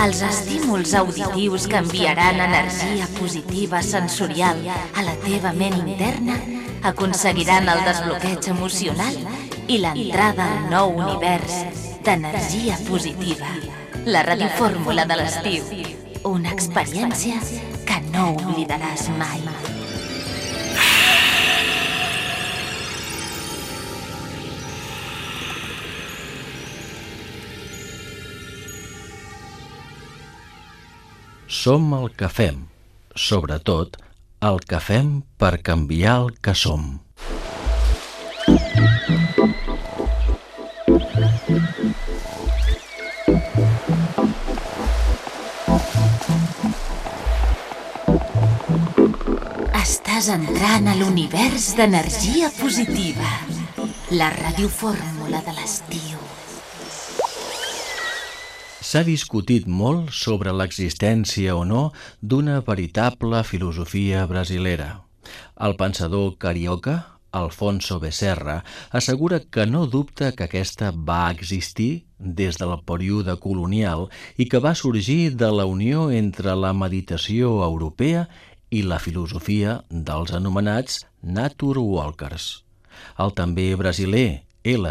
Els estímuls auditius que enviaran energia positiva sensorial a la teva ment interna aconseguiran el desbloqueig emocional i l'entrada al nou univers d'energia positiva. La radiofórmula de l'estiu. Una experiència que no oblidaràs mai. Som el que fem, sobretot el que fem per canviar el que som. Estàs entrant a l'univers d'energia positiva. La radiofórmula de l'estiu. S'ha discutit molt sobre l'existència o no d'una veritable filosofia brasilera. El pensador carioca, Alfonso Becerra, assegura que no dubta que aquesta va existir des del període colonial i que va sorgir de la unió entre la meditació europea i la filosofia dels anomenats Nature Walkers. El també brasiler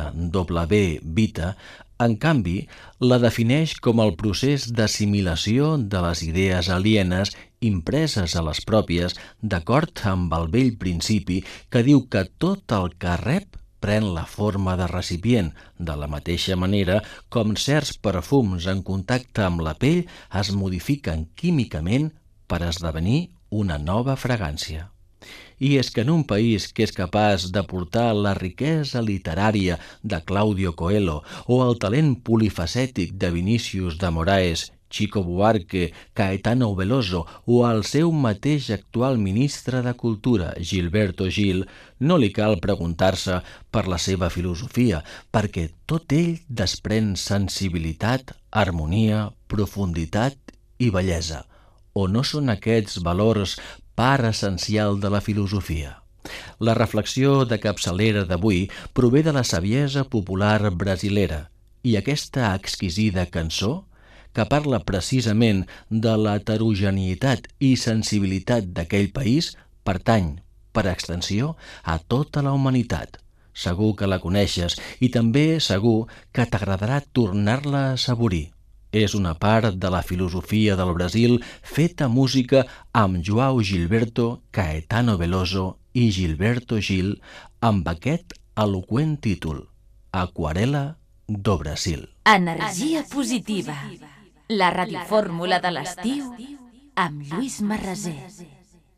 L.W. Vita, en canvi, la defineix com el procés d'assimilació de les idees alienes impreses a les pròpies d'acord amb el vell principi que diu que tot el que rep pren la forma de recipient, de la mateixa manera com certs perfums en contacte amb la pell es modifiquen químicament per esdevenir una nova fragància. I és que en un país que és capaç de portar la riquesa literària de Claudio Coelho o el talent polifacètic de Vinícius de Moraes, Chico Buarque, Caetano Veloso o el seu mateix actual ministre de Cultura, Gilberto Gil, no li cal preguntar-se per la seva filosofia, perquè tot ell desprèn sensibilitat, harmonia, profunditat i bellesa. O no són aquests valors part essencial de la filosofia? La reflexió de capçalera d'avui prové de la saviesa popular brasilera i aquesta exquisida cançó, que parla precisament de l'heterogeneïtat i sensibilitat d'aquell país, pertany, per extensió, a tota la humanitat. Segur que la coneixes i també segur que t'agradarà tornar-la a assaborir. És una part de la filosofia del Brasil feta música amb João Gilberto, Caetano Veloso i Gilberto Gil amb aquest eloqüent títol, Aquarela do Brasil. Energia positiva. La radiofórmula de l'estiu amb Lluís Marraser.